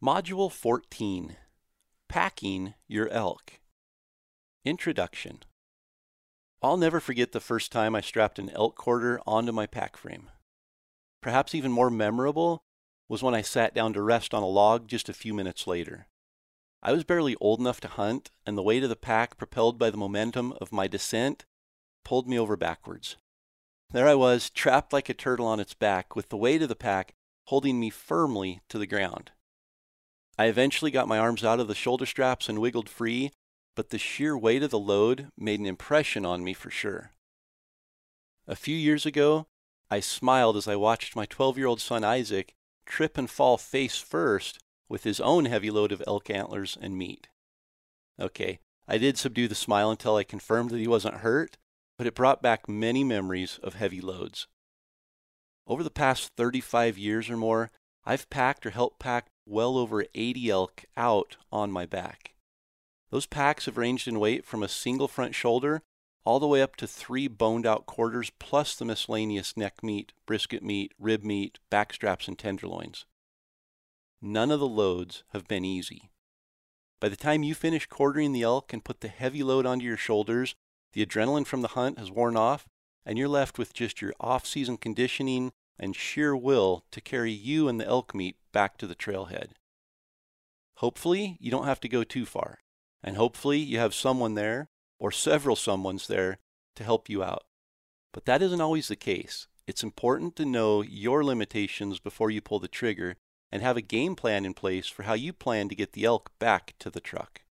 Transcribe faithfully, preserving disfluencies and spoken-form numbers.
Module fourteen, Packing Your Elk. Introduction. I'll never forget the first time I strapped an elk quarter onto my pack frame. Perhaps even more memorable was when I sat down to rest on a log just a few minutes later. I was barely old enough to hunt, and the weight of the pack, propelled by the momentum of my descent, pulled me over backwards. There I was, trapped like a turtle on its back, with the weight of the pack holding me firmly to the ground. I eventually got my arms out of the shoulder straps and wiggled free, but the sheer weight of the load made an impression on me for sure. A few years ago, I smiled as I watched my twelve-year-old son Isaac trip and fall face first with his own heavy load of elk antlers and meat. Okay, I did subdue the smile until I confirmed that he wasn't hurt, but it brought back many memories of heavy loads. Over the past thirty-five years or more, I've packed or helped pack well over eighty elk out on my back. Those packs have ranged in weight from a single front shoulder all the way up to three boned out quarters plus the miscellaneous neck meat, brisket meat, rib meat, back straps, and tenderloins. None of the loads have been easy. By the time you finish quartering the elk and put the heavy load onto your shoulders, the adrenaline from the hunt has worn off, and you're left with just your off-season conditioning and sheer will to carry you and the elk meat back to the trailhead. Hopefully, you don't have to go too far, and hopefully you have someone there, or several someones there, to help you out. But that isn't always the case. It's important to know your limitations before you pull the trigger and have a game plan in place for how you plan to get the elk back to the truck.